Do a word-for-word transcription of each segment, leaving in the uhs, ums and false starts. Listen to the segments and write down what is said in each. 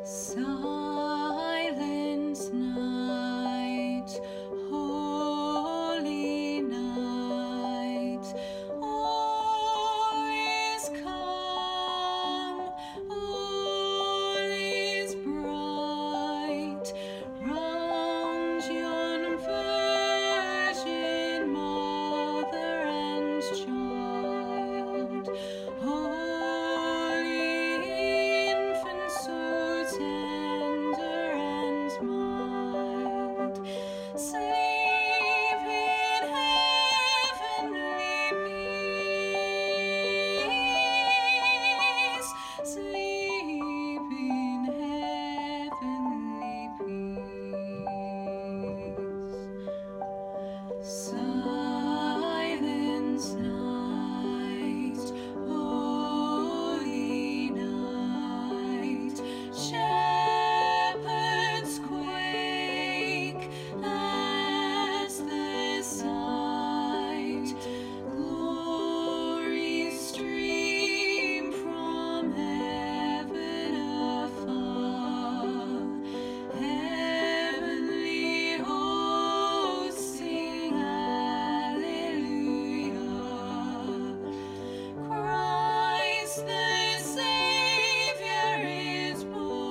Silent night, holy night, all is calm, all is bright, round yon virgin mother and child, holy infant, so tender and mild, sleep in heavenly peace, sleep in heavenly peace. Silent night, holy night, shepherds quake at the sight, glories stream from heaven afar, heavenly hosts sing hallelujah. Christ the Savior is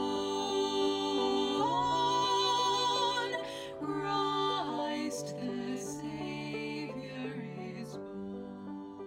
born. Christ the Savior is born.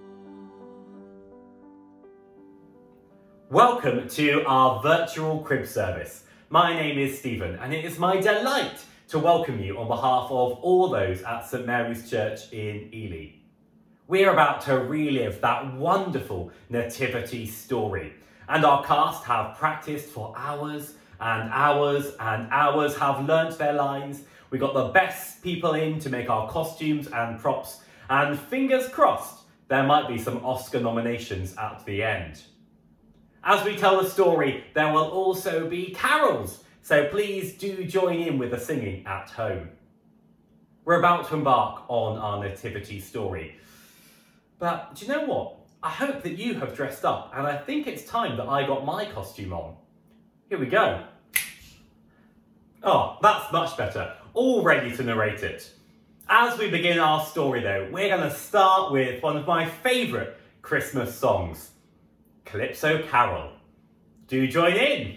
Welcome to our virtual crib service. My name is Stephen, and it is my delight to welcome you on behalf of all those at St Mary's Church in Ely. We're about to relive that wonderful nativity story, and our cast have practiced for hours and hours and hours, have learnt their lines. We got the best people in to make our costumes and props, and fingers crossed there might be some Oscar nominations at the end. As we tell the story, there will also be carols, so please do join in with the singing at home. We're about to embark on our nativity story. But do you know what? I hope that you have dressed up, and I think it's time that I got my costume on. Here we go. Oh, that's much better. All ready to narrate it. As we begin our story though, we're going to start with one of my favourite Christmas songs, Calypso Carol. Do join in.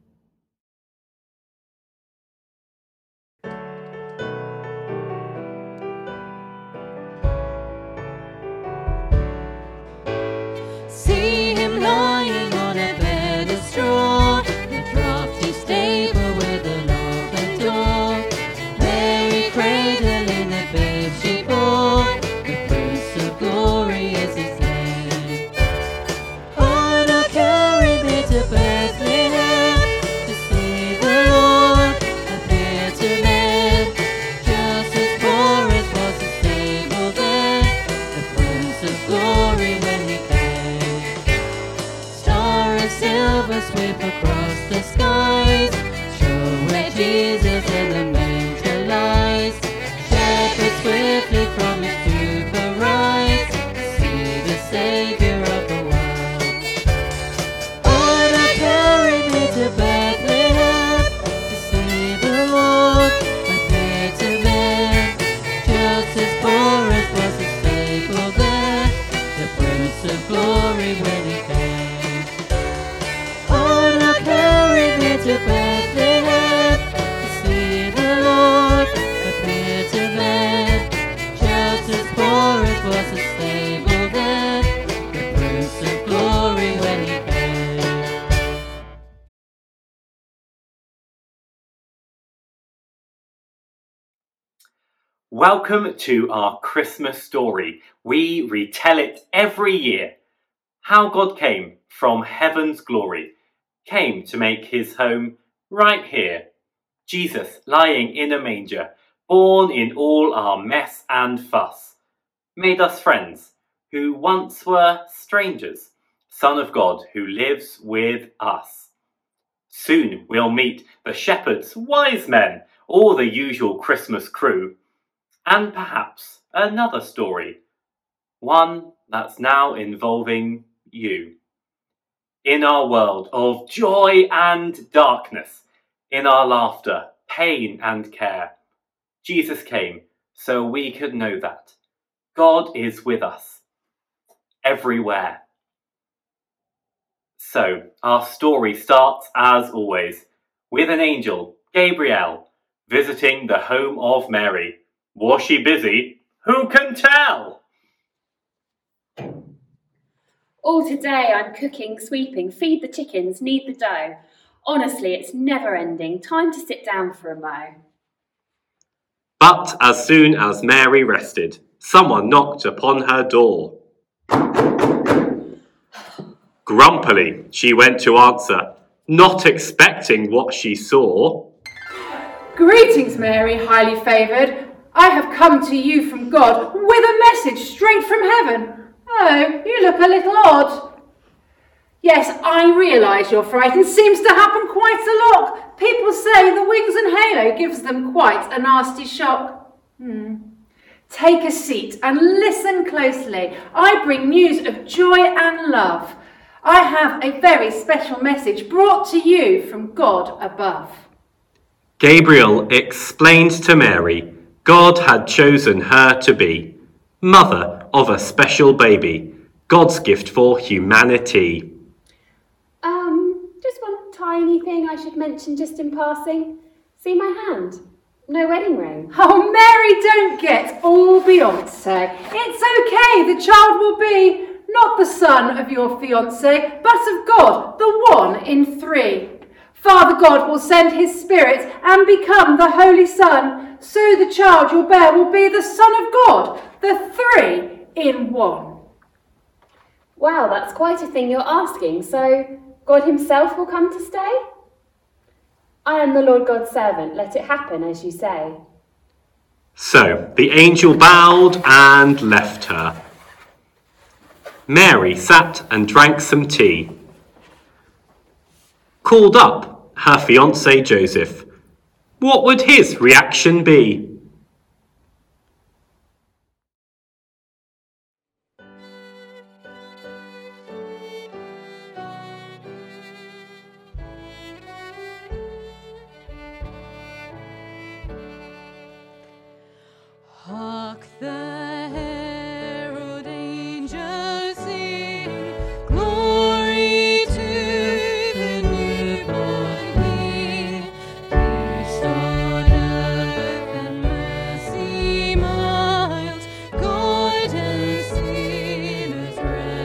See him lying on a bed of straw, the drafty stable where the love adore. Mary cradling the babe she bore, the Prince of Glory is his name. On a carry me to Bethlehem, to see the Lord appear to men. Just as poor as was the stable then, the Prince of Glory when he came. Star of silver sweep across the skies, show where Jesus in the manger lies. Shepherds swiftly from his tomb arise, to see the Saviour of the world. On a carry me to Bethlehem, to see the Lord appear to men. Just as poor as was the stable there, the Prince of Glory when he came. On a carry me to Bethlehem, to see the Lord appear to men. Just as poor as was the stable then, the Prince of Glory when he came. Welcome to our Christmas story. We retell it every year. How God came from heaven's glory, came to make his home right here. Jesus lying in a manger, born in all our mess and fuss, made us friends who once were strangers, Son of God who lives with us. Soon we'll meet the shepherds, wise men, all the usual Christmas crew, and perhaps another story, one that's now involving you. In our world of joy and darkness, in our laughter, pain and care, Jesus came so we could know that God is with us everywhere. So, our story starts, as always, with an angel, Gabriel, visiting the home of Mary. Was she busy? Who can tell? All today I'm cooking, sweeping, feed the chickens, knead the dough. Honestly, it's never ending. Time to sit down for a mo. But as soon as Mary rested, someone knocked upon her door. Grumpily, she went to answer, not expecting what she saw. Greetings, Mary, highly favoured. I have come to you from God with a message straight from heaven. Oh, you look a little odd. Yes, I realise you're frightened. Seems to happen quite a lot. People say the wings and halo gives them quite a nasty shock. Hmm. Take a seat and listen closely. I bring news of joy and love. I have a very special message brought to you from God above. Gabriel explained to Mary God had chosen her to be mother of a special baby, God's gift for humanity. Um, just one tiny thing I should mention just in passing. See my hand? No wedding ring. Oh, Mary, don't get all Beyonce. It's okay, the child will be not the son of your fiancé, but of God, the one in three. Father God will send his spirit and become the Holy Son, so the child you'll bear will be the Son of God, the three in one. Wow, that's quite a thing you're asking. So God himself will come to stay? I am the Lord God's servant. Let it happen as you say. So the angel bowed and left her. Mary sat and drank some tea. Called up her fiancé Joseph. What would his reaction be? Hark the herald angels sing, glory to the newborn King. Peace on earth and mercy mild, God and sinners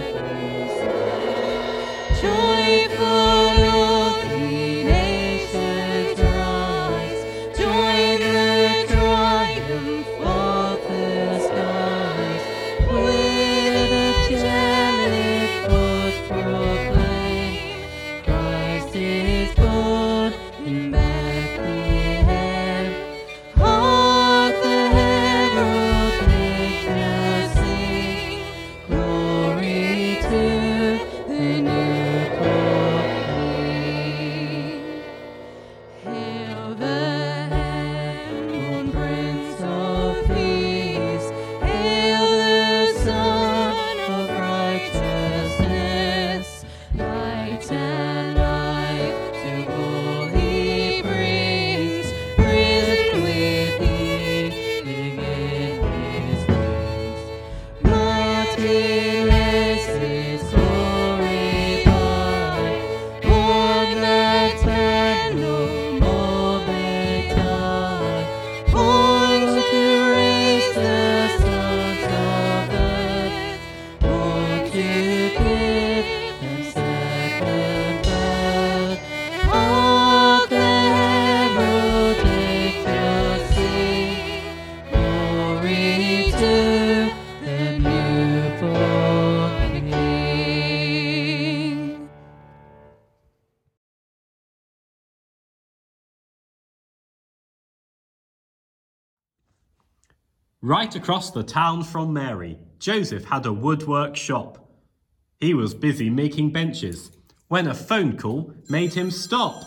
reconciled. Joyful all ye nations rise, join the triumph of the skies, where the angelic host proclaim, Christ is born in Bethlehem. Hark the herald angels sing, glory to the newborn King. Hail the heaven-born Prince of Peace, hail the Son of Righteousness, light and life to all he brings, risen with healing in his wings. But he lays his glory by, born that man no more may die, born to raise the sons of earth, born to give them second birth. Hark the herald angels sing, glory to the newborn King. Right across the town from Mary, Joseph had a woodwork shop. He was busy making benches when a phone call made him stop.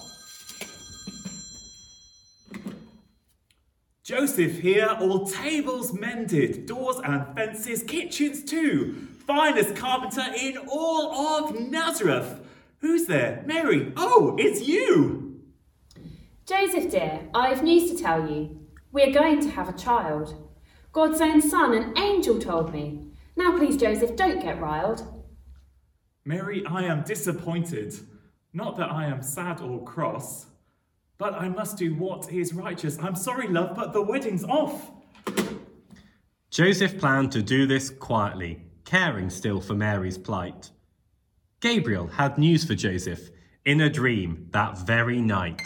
Joseph here, all tables mended, doors and fences, kitchens too. Finest carpenter in all of Nazareth. Who's there? Mary! Oh, it's you! Joseph dear, I've news to tell you. We're going to have a child. God's own son, an angel told me. Now please, Joseph, don't get riled. Mary, I am disappointed. Not that I am sad or cross, but I must do what is righteous. I'm sorry, love, but the wedding's off. Joseph planned to do this quietly, caring still for Mary's plight. Gabriel had news for Joseph in a dream that very night.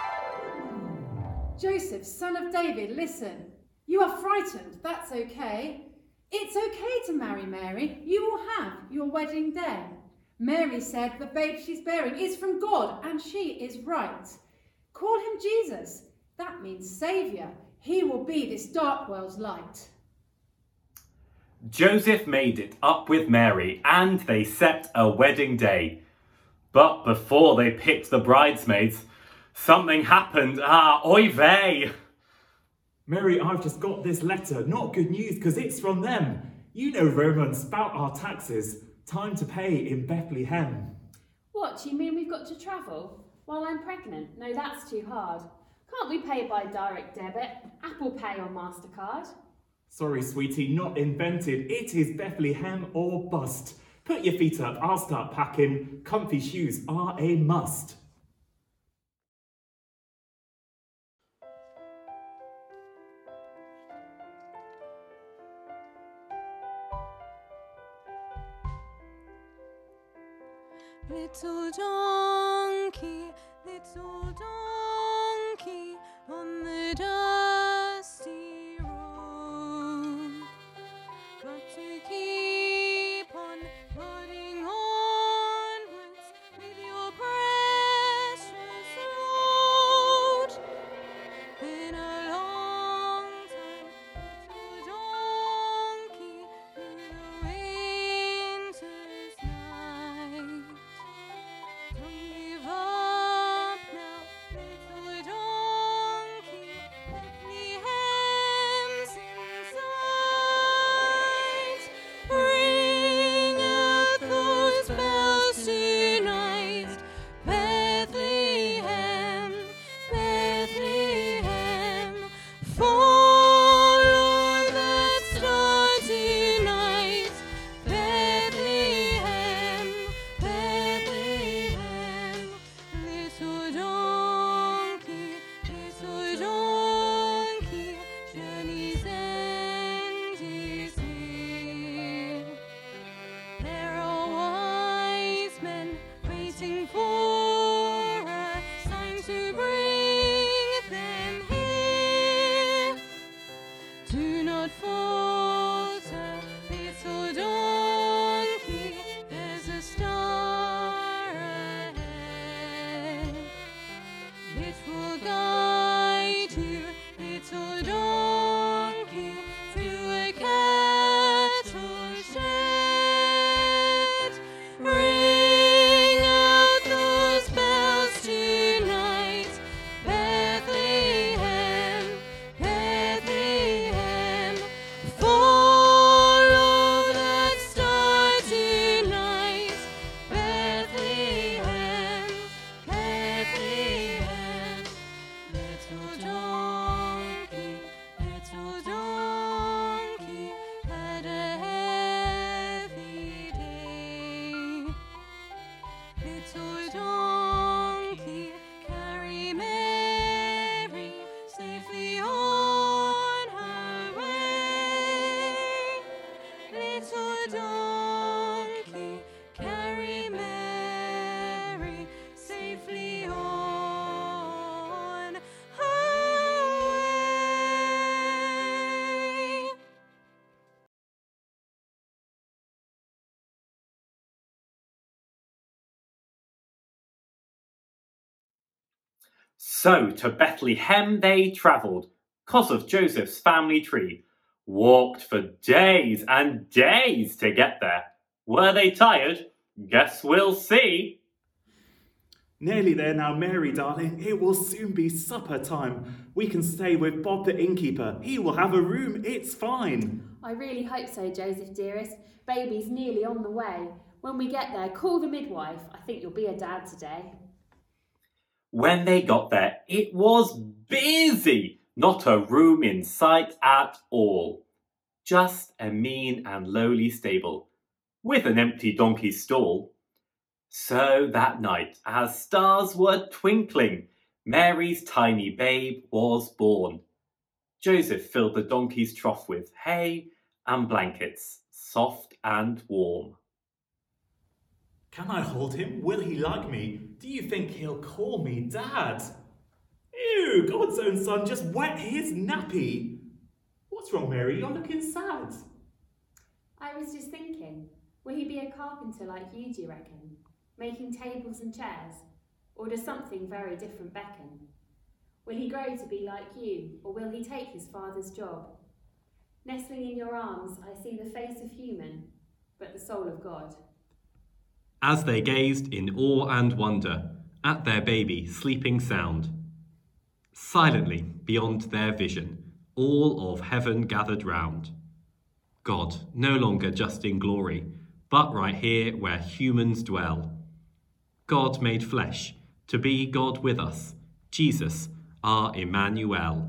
Joseph, son of David, listen. You are frightened, that's okay. It's okay to marry Mary. You will have your wedding day. Mary said the babe she's bearing is from God, and she is right. Call him Jesus. That means Saviour. He will be this dark world's light. Joseph made it up with Mary, and they set a wedding day. But before they picked the bridesmaids, something happened. Ah, oy vey! Mary, I've just got this letter. Not good news, because it's from them. You know, Romans, spout our taxes. Time to pay in Bethlehem. What, do you mean we've got to travel? While I'm pregnant? No, that's too hard. Can't we pay by direct debit, Apple Pay or MasterCard? Sorry, sweetie, not invented. It is Bethlehem or bust. Put your feet up, I'll start packing. Comfy shoes are a must. Little donkey, little donkey, on the dusty road. Got to keep on plodding onwards with your precious load. Been a long time, little donkey, through the winter's night. Don't give up now, little donkey, Bethlehem's in sight. Ring out those bells tonight, Bethlehem, Bethlehem. Follow that star tonight, Bethlehem, Bethlehem. Little donkey, little donkey, journey's end is near. There are wise men waiting for a sign to bring them here. Do not falter, little donkey, there's a star ahead. It will guide you, little donkey, to a cattle shed. Ring out those bells tonight, Bethlehem, Bethlehem. Follow that star tonight, Bethlehem, Bethlehem. Little donkey, little donkey, had a heavy day. Little donkey, carry Mary safely on her way. Little donkey, carry Mary safely on her way. So to Bethlehem they travelled, 'cause of Joseph's family tree. Walked for days and days to get there. Were they tired? Guess we'll see. Nearly there now, Mary, darling. It will soon be supper time. We can stay with Bob the innkeeper. He will have a room. It's fine. I really hope so, Joseph dearest. Baby's nearly on the way. When we get there, call the midwife. I think you'll be a dad today. When they got there, it was busy. Not a room in sight at all. Just a mean and lowly stable, with an empty donkey's stall. So that night, as stars were twinkling, Mary's tiny babe was born. Joseph filled the donkey's trough with hay and blankets, soft and warm. Can I hold him? Will he like me? Do you think he'll call me Dad? Ew, God's own son just wet his nappy. What's wrong, Mary? You're looking sad. I was just thinking, will he be a carpenter like you, do you reckon? Making tables and chairs? Or does something very different beckon? Will he grow to be like you, or will he take his father's job? Nestling in your arms, I see the face of human, but the soul of God. As they gazed in awe and wonder at their baby sleeping sound, silently beyond their vision, all of heaven gathered round. God, no longer just in glory, but right here where humans dwell. God made flesh to be God with us, Jesus, our Emmanuel.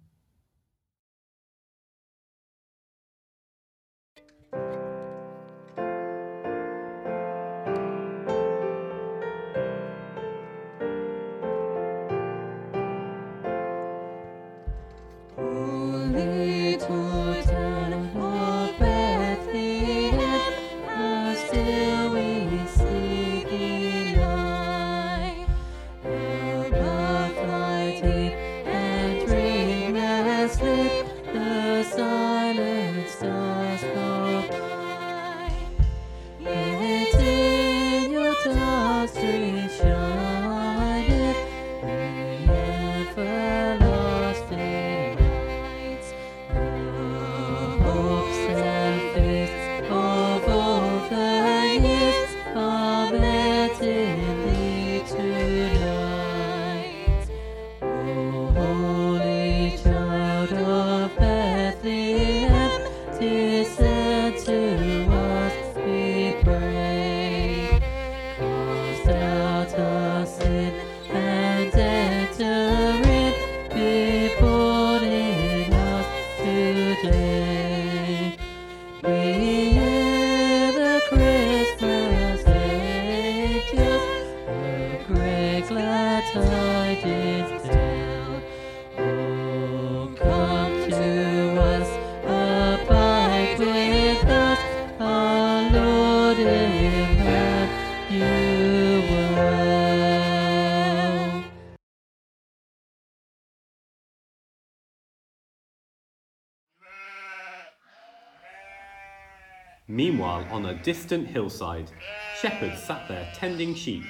Meanwhile, on a distant hillside, shepherds sat there tending sheep.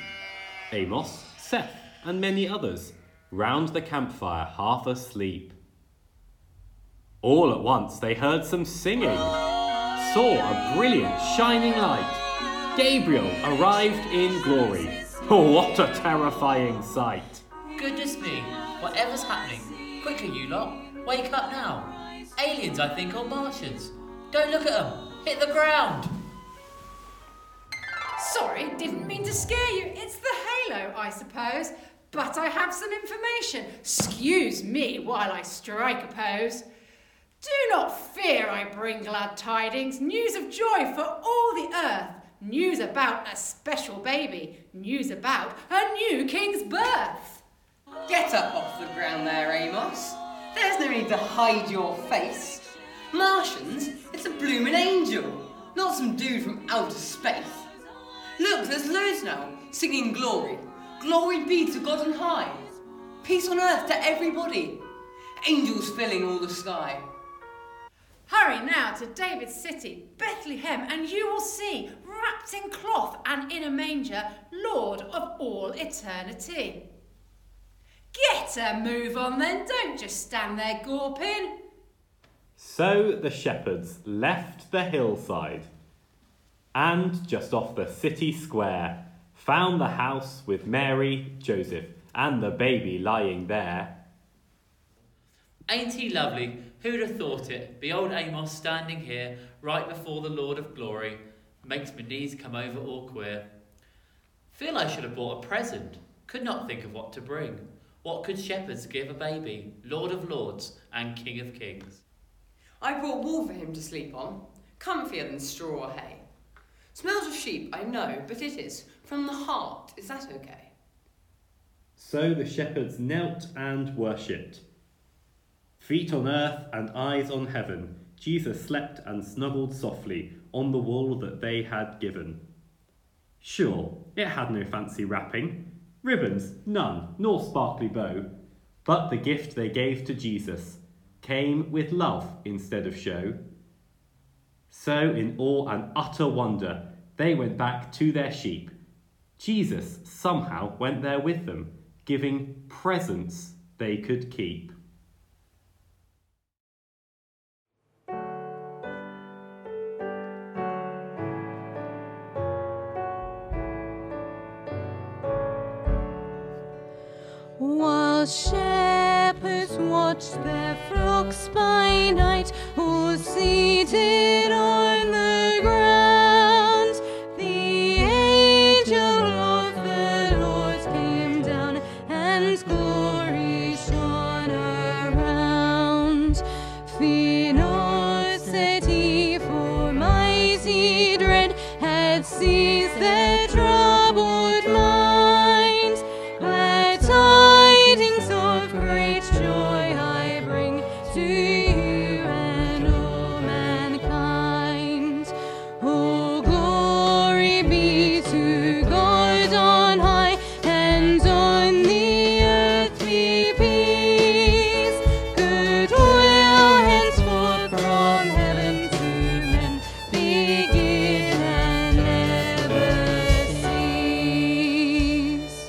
Amos, Seth, and many others, round the campfire half asleep. All at once they heard some singing, saw a brilliant shining light. Gabriel arrived in glory. What a terrifying sight! Goodness me, whatever's happening? Quickly, you lot, wake up now. Aliens, I think, or Martians. Don't look at them. Hit the ground! Sorry, didn't mean to scare you. It's the halo, I suppose. But I have some information. Excuse me while I strike a pose. Do not fear, I bring glad tidings. News of joy for all the earth. News about a special baby. News about a new king's birth. Get up off the ground there, Amos. There's no need to hide your face. Martians? It's a bloomin' angel, not some dude from outer space. Look, there's loads now, singing glory. Glory be to God on high. Peace on earth to everybody. Angels filling all the sky. Hurry now to David's city, Bethlehem, and you will see, wrapped in cloth and in a manger, Lord of all eternity. Get a move on then, don't just stand there gawping. So the shepherds left the hillside and, just off the city square, found the house with Mary, Joseph, and the baby lying there. Ain't he lovely? Who'd have thought it? The old Amos standing here, right before the Lord of Glory. Makes my knees come over all queer. Feel I should have bought a present. Could not think of what to bring. What could shepherds give a baby, Lord of Lords and King of Kings? I brought wool for him to sleep on, comfier than straw or hay. Smells of sheep, I know, but it is from the heart. Is that okay? So the shepherds knelt and worshipped. Feet on earth and eyes on heaven, Jesus slept and snuggled softly on the wool that they had given. Sure, it had no fancy wrapping, ribbons none, nor sparkly bow, but the gift they gave to Jesus came with love instead of show. So in awe and utter wonder they went back to their sheep. Jesus somehow went there with them, giving presents they could keep. While shepherds watched their flocks by night, all seated on the ground, the angel of the Lord came down, and glory shone around. Fear not, said he, for mighty dread had seized their troubled minds. Glad tidings of great joy I bring to you and all mankind. Oh, glory be to God on high, and on the earth be peace. Goodwill henceforth from heaven to men begin and never cease.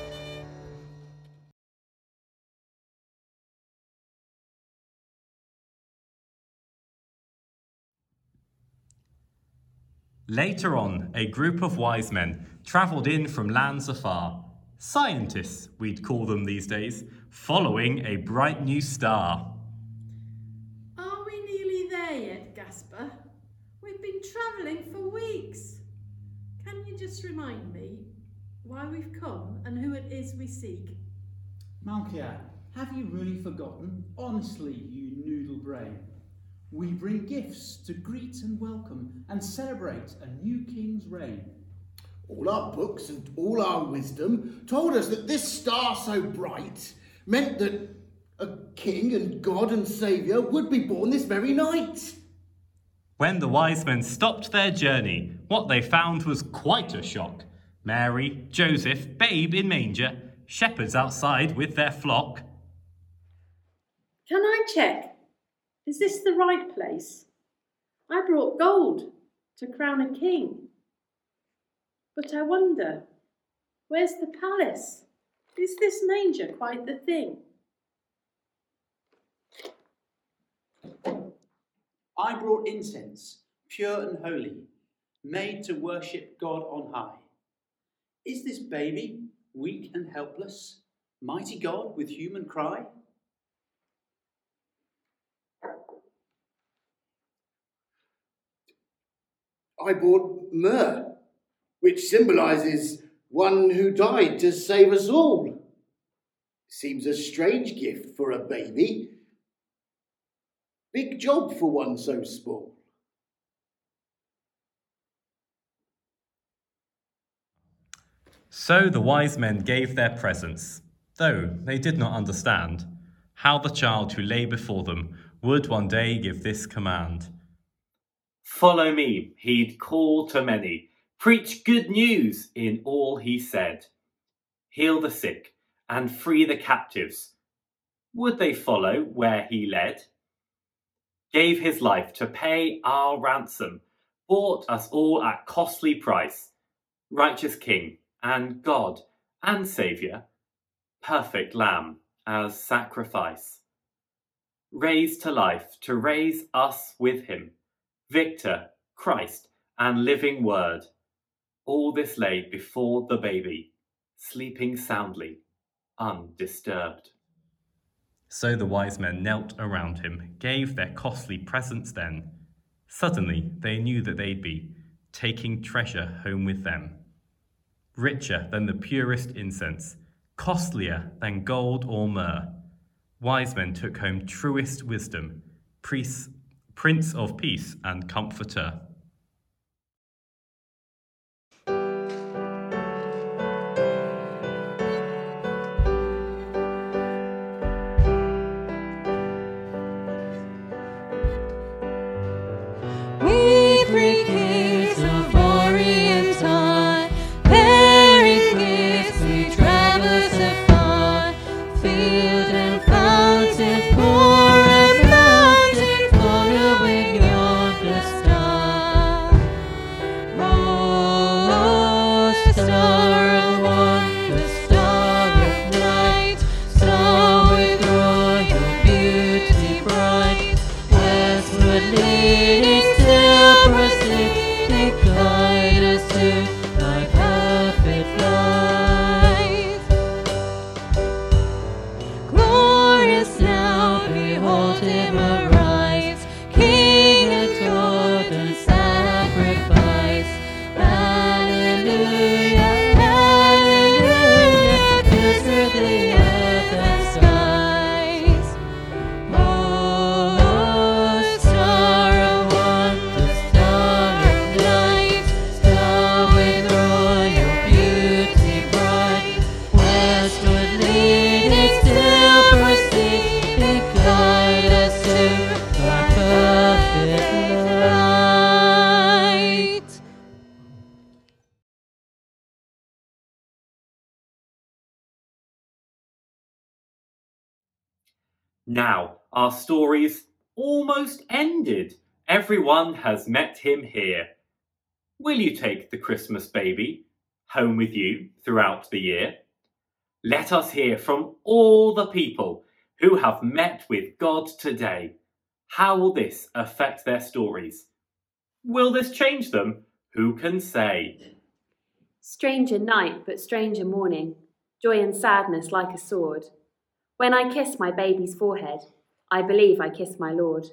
Later on, a group of wise men travelled in from lands afar. Scientists, we'd call them these days, following a bright new star. Are we nearly there yet, Gasper? We've been travelling for weeks. Can you just remind me why we've come and who it is we seek? Malkia, have you really forgotten? Honestly, you noodle brain. We bring gifts to greet and welcome and celebrate a new king's reign. All our books and all our wisdom told us that this star so bright meant that a king and God and Saviour would be born this very night. When the wise men stopped their journey, what they found was quite a shock. Mary, Joseph, babe in manger, shepherds outside with their flock. Can I check? Is this the right place? I brought gold to crown a king. But I wonder, where's the palace? Is this manger quite the thing? I brought incense, pure and holy, made to worship God on high. Is this baby weak and helpless, mighty God with human cry? I bought myrrh, which symbolises one who died to save us all. Seems a strange gift for a baby. Big job for one so small. So the wise men gave their presents, though they did not understand how the child who lay before them would one day give this command. Follow me, he'd call to many, preach good news in all he said. Heal the sick and free the captives. Would they follow where he led? Gave his life to pay our ransom, bought us all at costly price. Righteous King and God and Saviour, perfect Lamb as sacrifice. Raised to life to raise us with him, Victor, Christ, and living word. All this lay before the baby, sleeping soundly, undisturbed. So the wise men knelt around him, gave their costly presents then. Suddenly they knew that they'd be taking treasure home with them. Richer than the purest incense, costlier than gold or myrrh, wise men took home truest wisdom, Prince of Peace and Comforter. We three kids of Orient high, bearing gifts we traverse afar, field and fountain, for a mountain, following yonder star. Oh, star of wonder, star of light, star with royal beauty bright, westward leading, still proceeding, guide us to thy perfect light. Glorious now, behold him arise, King adored and sacrifice. Hallelujah, hallelujah, fills through the earth and skies. Oh, star of wonder, star of light, star with royal beauty bright, westward leading, still proceeding, guide us to thy perfect light. Now, our story's almost ended. Everyone has met him here. Will you take the Christmas baby home with you throughout the year? Let us hear from all the people who have met with God today. How will this affect their stories? Will this change them? Who can say? Stranger night, but stranger morning, joy and sadness like a sword. When I kiss my baby's forehead, I believe I kiss my Lord.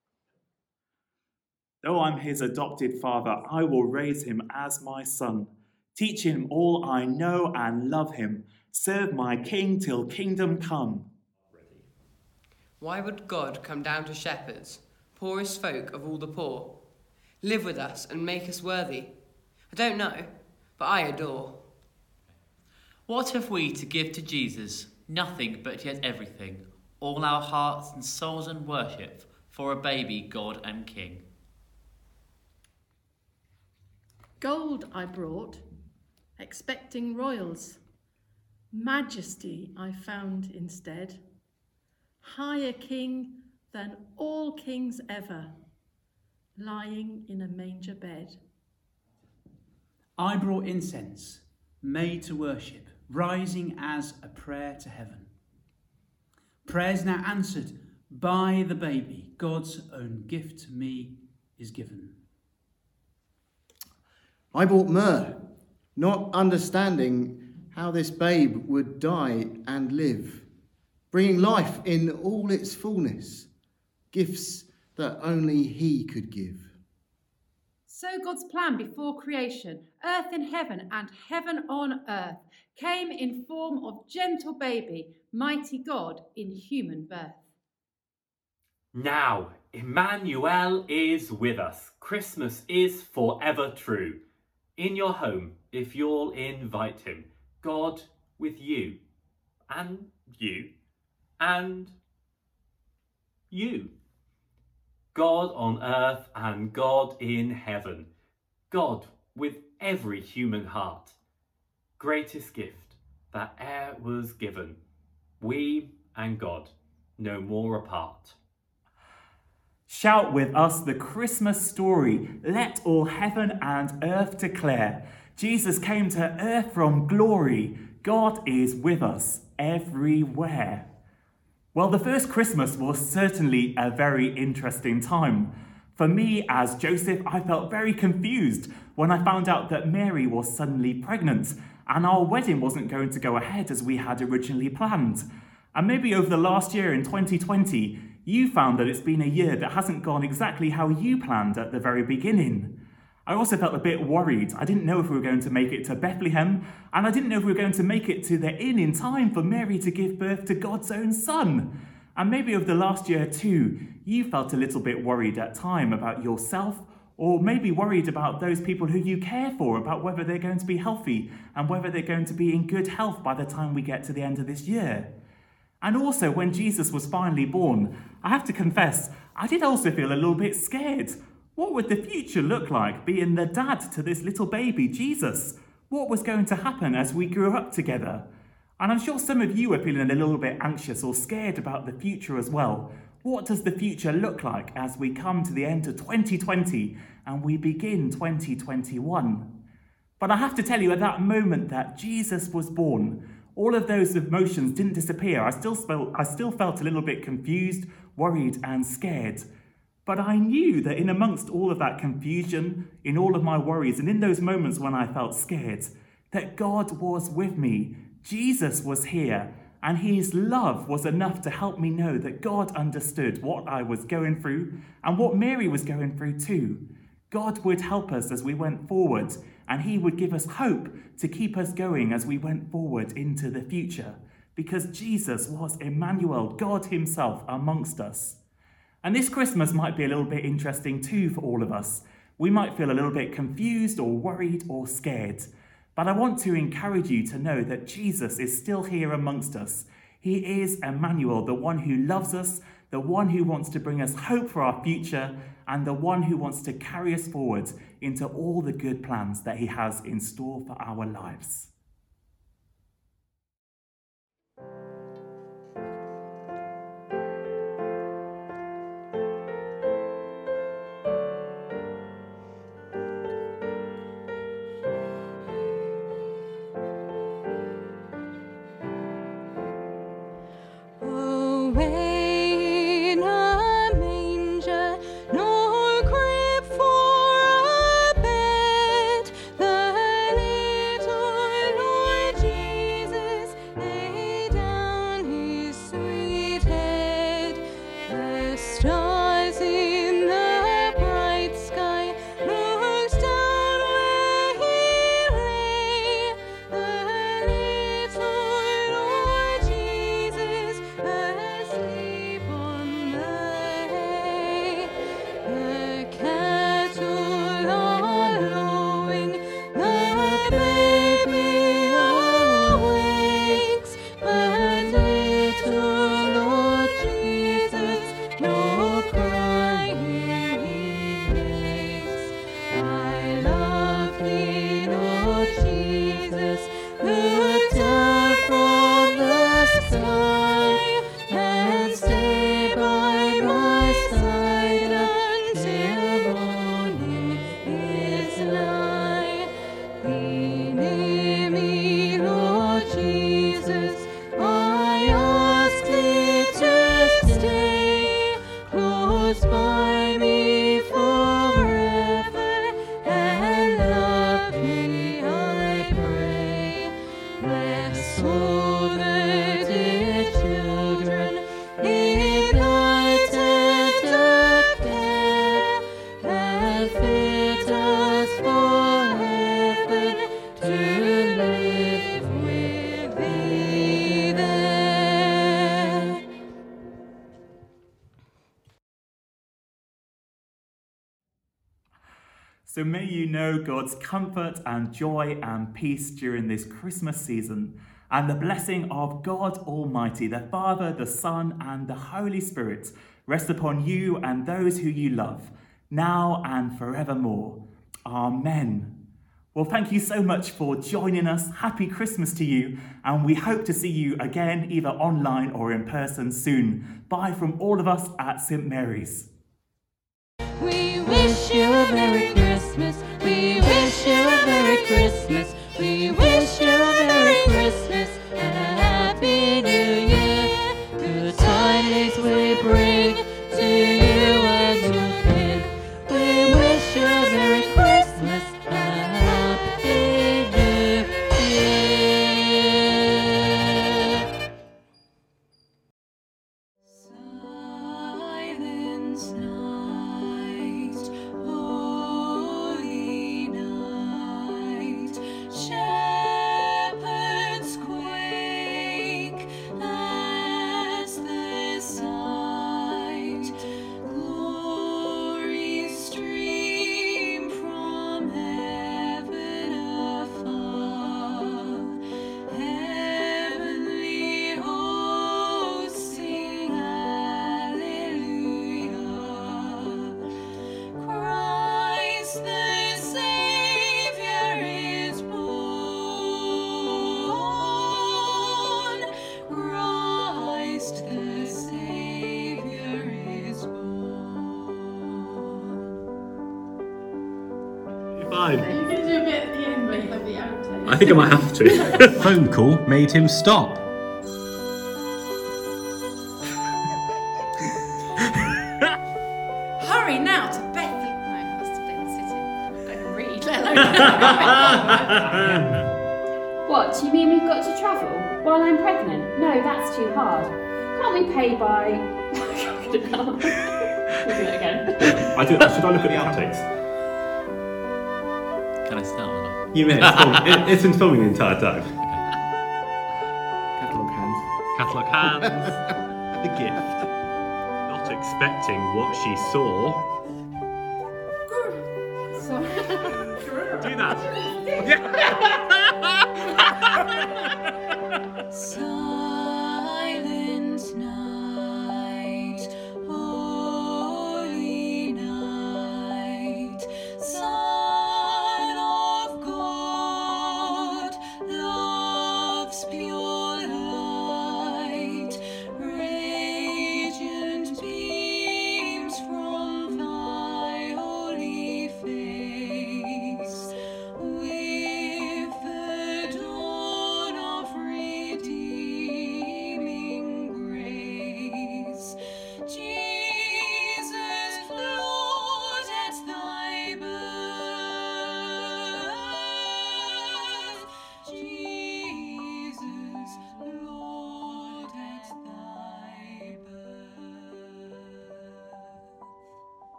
Though I'm his adopted father, I will raise him as my son. Teach him all I know and love him. Serve my king till kingdom come. Why would God come down to shepherds, poorest folk of all the poor? Live with us and make us worthy? I don't know, but I adore. What have we to give to Jesus? Nothing, but yet everything. All our hearts and souls and worship for a baby God and King. Gold I brought, expecting royals. Majesty I found instead. Higher king than all kings ever, lying in a manger bed. I brought incense, made to worship, rising as a prayer to heaven. Prayers now answered by the baby, God's own gift to me is given. I bought myrrh, not understanding how this babe would die and live, bringing life in all its fullness, gifts that only he could give. So God's plan before creation, earth in heaven and heaven on earth, came in form of gentle baby, mighty God in human birth. Now, Emmanuel is with us. Christmas is forever true. In your home, if you'll invite him, God with you, and you, and you. God on earth and God in heaven. God with every human heart. Greatest gift that e'er was given. We and God no more apart. Shout with us the Christmas story. Let all heaven and earth declare. Jesus came to earth from glory. God is with us everywhere. Well, the first Christmas was certainly a very interesting time. For me, as Joseph, I felt very confused when I found out that Mary was suddenly pregnant and our wedding wasn't going to go ahead as we had originally planned. And maybe over the last year in twenty twenty, you found that it's been a year that hasn't gone exactly how you planned at the very beginning. I also felt a bit worried. I didn't know if we were going to make it to Bethlehem, and I didn't know if we were going to make it to the inn in time for Mary to give birth to God's own son. And maybe over the last year too, you felt a little bit worried at time about yourself, or maybe worried about those people who you care for, about whether they're going to be healthy and whether they're going to be in good health by the time we get to the end of this year. And also, when Jesus was finally born, I have to confess, I did also feel a little bit scared. What would the future look like being the dad to this little baby, Jesus? What was going to happen as we grew up together? And I'm sure some of you are feeling a little bit anxious or scared about the future as well. What does the future look like as we come to the end of twenty twenty and we begin twenty twenty-one? But I have to tell you, at that moment that Jesus was born, all of those emotions didn't disappear. I still felt, I still felt a little bit confused, worried and scared. But I knew that in amongst all of that confusion, in all of my worries, and in those moments when I felt scared, that God was with me. Jesus was here, and his love was enough to help me know that God understood what I was going through and what Mary was going through too. God would help us as we went forward, and he would give us hope to keep us going as we went forward into the future, because Jesus was Emmanuel, God himself amongst us. And this Christmas might be a little bit interesting too for all of us. We might feel a little bit confused or worried or scared. But I want to encourage you to know that Jesus is still here amongst us. He is Emmanuel, the one who loves us, the one who wants to bring us hope for our future, and the one who wants to carry us forward into all the good plans that he has in store for our lives. Away in a manger, no crib for a bed, the little Lord Jesus laid down his sweet head. The stars in the bright sky looked down where he lay, the little Lord Jesus asleep on the hay. The cattle are lowing, the baby awakes, but little Lord Jesus no crying he makes. I love thee, Lord Jesus, look down from the sky and stay by my side until morning is nigh. Be near me, Lord Jesus, I ask thee to stay close by me forever and love me, I pray. Bless all the dear children in thy tender care, and fit us for heaven to live with thee there. So may you know God's comfort and joy and peace during this Christmas season, and the blessing of God Almighty, the Father, the Son, and the Holy Spirit rest upon you and those who you love, now and forevermore. Amen. Well, thank you so much for joining us. Happy Christmas to you, and we hope to see you again, either online or in person soon. Bye from all of us at Saint Mary's. We wish you a Merry Christmas. We wish you a Merry Christmas. We wish you a Merry Christmas and a Happy New Year. Good tidings we bring to you and your kin. We wish you a Merry Christmas and a Happy New Year. Silence night, holy fine. You can do a bit at the end where you have the outtakes. I think I might have to. Phone call made him stop. Hurry now to Bethlehem. No, that's to Bed City. I can read, let alone. What, you mean we've got to travel while I'm pregnant? No, that's too hard. Can't we pay by... Look at it again. I do, should I look at the outtakes? Can I start? You may. It's, film- it, it's been filming the entire time. Catalogue hands. Catalogue hands. The gift. Not expecting what she saw. Sorry. Do that. Yeah.